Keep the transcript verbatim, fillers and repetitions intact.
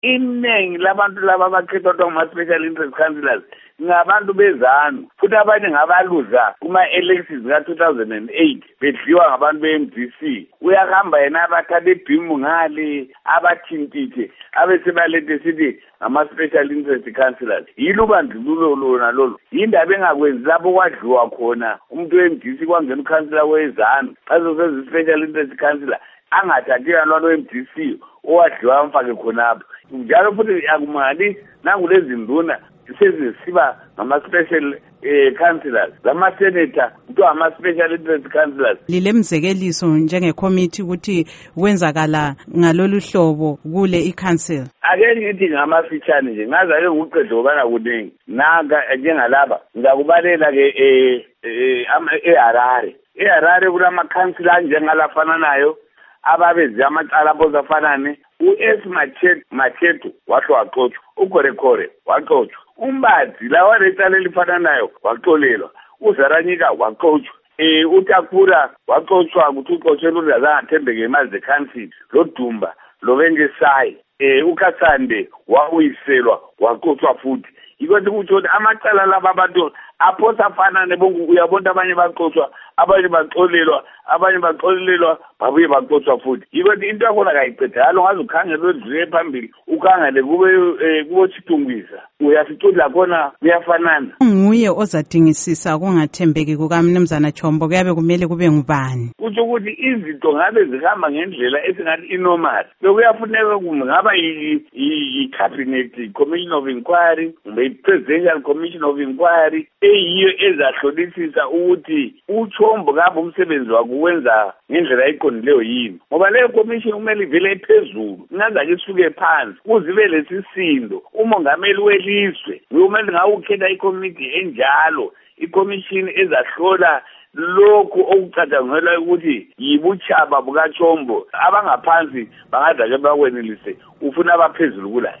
iningi labantu laba abakhethwa ngama-special interest councillors ngabantu bezanu futhi abanye ngabaluza kuma-elections ka-two thousand eight bedliwa ngabantu be-M D C. Uyahamba yena abathathe ibhimu ngale abathintithe abesebalete sithi ngama-special interest councillors. Yilo ubandlululo lona lolo. Yindaba engakwenzi lapho kwadliwa khona umuntu we-M D C kwangena ukhansila wezanu azoseza i-special interest councillor angathathiwa lona we-M D C owadliwa amfake khonapho. Njalo futhi akumali nangulezi nduna sezisiba ngama-special eh councillors lama-senator kuthiwa ngama-special interest councillors. Lile mzekeliso njengecommittee ukuthi wenzakala ngalolu hlobo kule i-council. Ake ngithi ngamafitshane nje ngaze ake nguqede ngobana kuningi nanga njengalaba ngakubalela-ke eHarare. eHarare kulamakhansila anjengalafana nayo ababenze amacala bozafanane. U-S Machetu wahle waxotshwa, uKhorekhore waxotshwa, uMbadzi lawa necala elifana nayo waxolelwa, uZaranyika waxotshwa, eh uTakura waxotshwa ukuthi uxotshelwe ukuthi azangathembeke imali ze-council. Lo Dumba lo Bengesayi eh uKatsande wawiselwa waxotshwa futhi. Yikothi ukuthi amacala laba abantu aphosa afanane bonke uyabona abanye baxotshwa abanye baxolelwa abanye baxolelwa babuye baxotshwa futhi. Yikothi into yakhona kayiqedalo ngaze ukhangele wedlule phambili ukhangele kube kubo Chitungwisa uyasicula khona kuyafanana. Nguye ozadingisisa kungathembeki kukaMnumzana Chombo kuyabe kumele kube ngubani? Kuthi ukuthi izinto ngabe zihamba ngendlela esingathi inormal. Bekuyafuneka kungaba i-cabinet commission of inquiry kumbe i-presidential commission of inquiry eyiyo ezahlolisisa ukuthi uChombo kabe umsebenzi wakuwenza ngendlela eqondileyo yini. Ngoba leyo commission kumele ivele phezulu ingaze ke isuke phansi kuzibe lesisindo. Umongameli welizwe kumele ngawukhetha i-committee enjalo, i-commission ezahlola lokhu okucatshangelwa ukuthi yibuchaba bukaChombo abangaphansi bangaze ke bakwenelise ufuna abaphezulu kulayo.